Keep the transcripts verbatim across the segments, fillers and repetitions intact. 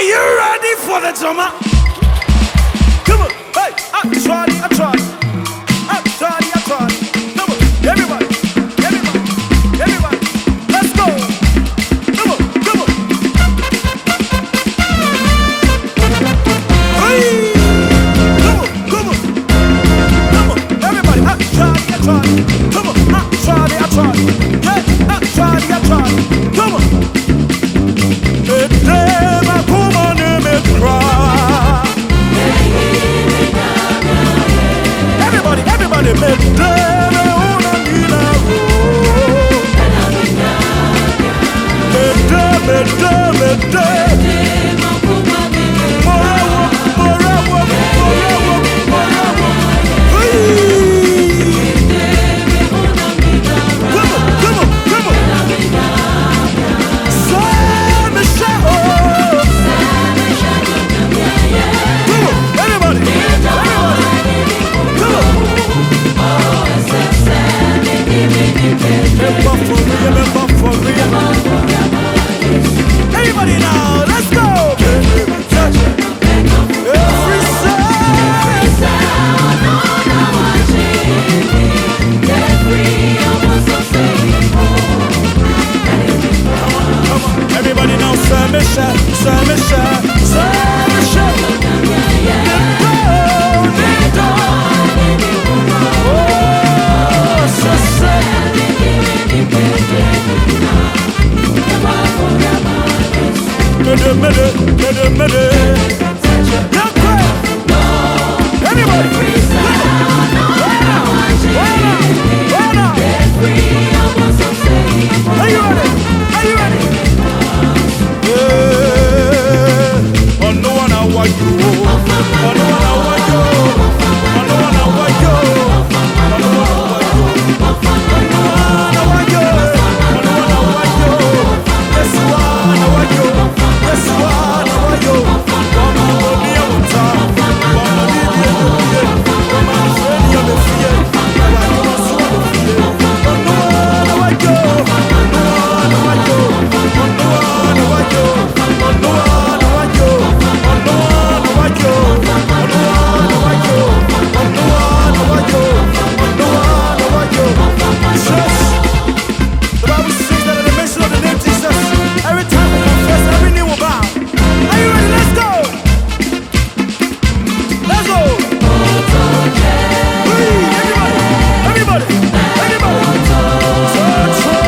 Are you ready for the drama? Come on, hey, I tried, I tried, I tried, I tried. Come on, everybody, everybody, everybody, let's go. Come on, come on. Hey, come on, come on, come on, everybody. I tried, I tried. Come on, I tried, I tried. Yeah, I tried, I tried. Come on. Everybody, everybody, medere una mina ro. Medere, medere, medere. Morawo, morawo, morawo, morawo. Come on, come on, come on. Saint Michel. Come on, everybody, everybody. Come on. Everybody now, let's go! Every everybody now, Saint Michel, Saint Michel, Saint Michel. Oh, so sad. Mede, mede, mede, mede. Everybody, are you ready? Are you ready? Yeah. Oh, no one I want you. Oh, no one I want you. Oh, no one I want you. Oh, no one I want you. Oh, no one I want you. Oh, no one I want you. Yes, one I want you. Yes, one I want you. Come on, go near one time. Come on, leave you alone. Come on, friend, you're the fear. I want you to swallow the fear. Oh, no one I want you. Oh, no one I want you. Oh, no one I want you. Oh, no one I want you. Oh, no one I want you. Oh, no one I want you. Oh, no one I want you. Oh, no one I want you. Jesus. The Bible says that at the mention of the name Jesus, every time we confess, every knee will bow. Are you ready? Let's go. Let's go. Hey, everybody, everybody, everybody. Touch your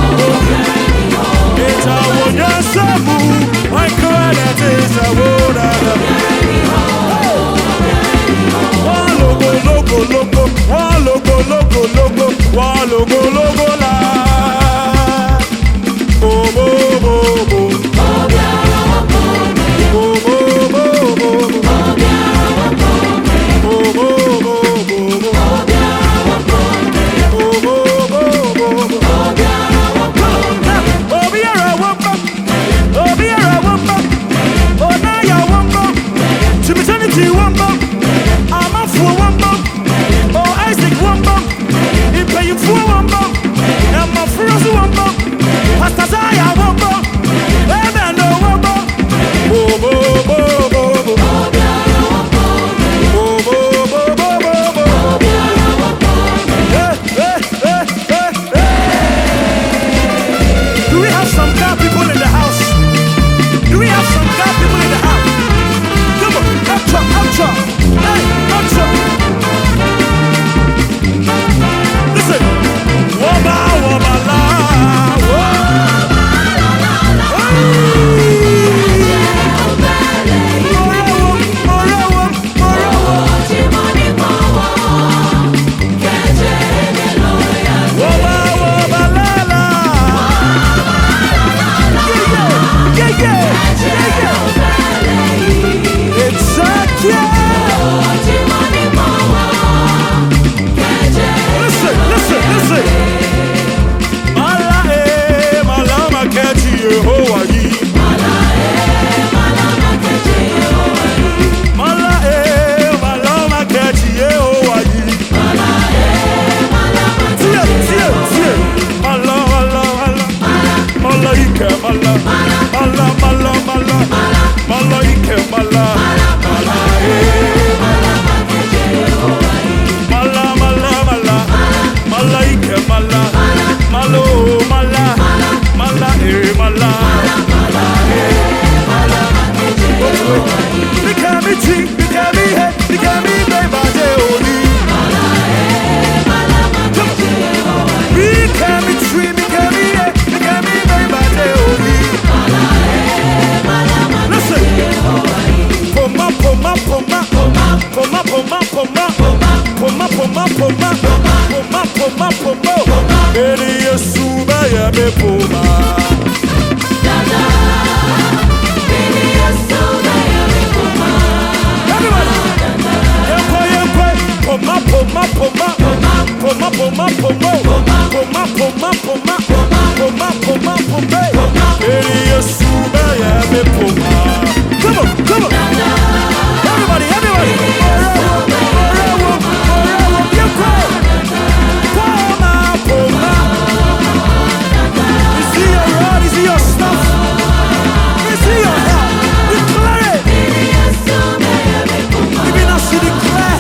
It's a ike mala, mala mala mala, mala ike mala, mala eh, mala mala mala, mala ike mala, malo mala, mala eh mala, mala eh. Mikami chi, mikami he, mikami be baje oni. Mikami tree, mikami he, mikami be baje oni. Listen, poma poma poma, poma poma poma, poma poma poma, poma poma poma. Eri Yesu ba ya be poma. Poma poma poma, poma poma poma, poma poma poma, poma poma poma. Eri Yesu ba ya be poma. Come on, come on, everybody, everybody. Poma poma. You see your rod, you see your stuff, you see your help. Declare it. Even as you declare.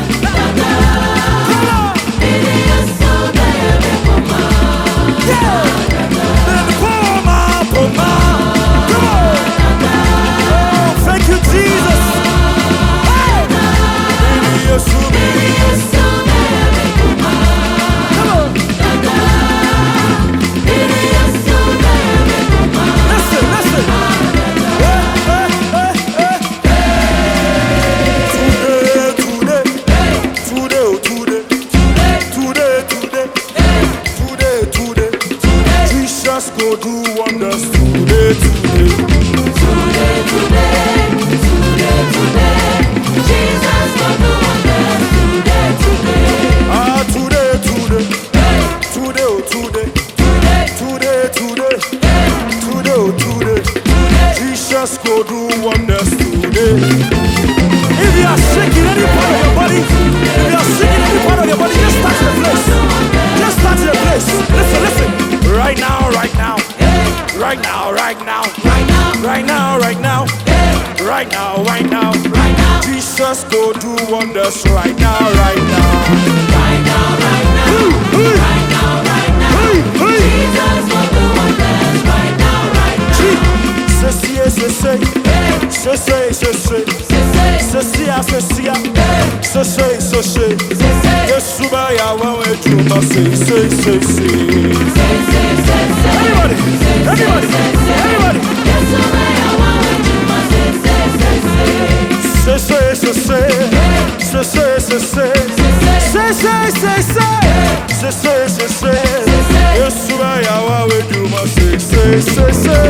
Go do wonders today, today. Today, today, today, today. Jesus go do wonders today, today. Ah, today, today, today, oh, today, today, today, today, oh, today. Jesus go do wonders today. If you are sick in any part of your body, if you are sick in any part of your body, just touch the place. Just touch the place. Listen, listen. Right now, right now, right now, right now, right now, right now, right now, right now, right now, right now. Jesus go do wonders right now, right now, right now, right now, right now, right now. Jesus go do wonders right now, right now. Say, say, say, say, say, say, say, say, say, say, say, say. Yesuba ya wawe juma say, say, say, say. Everybody, everybody, everybody. Say, say, say, say, say, say, say, say, say, say, say, say, say, say, say, say. Yesuba ya wawe juma say, say, say, say.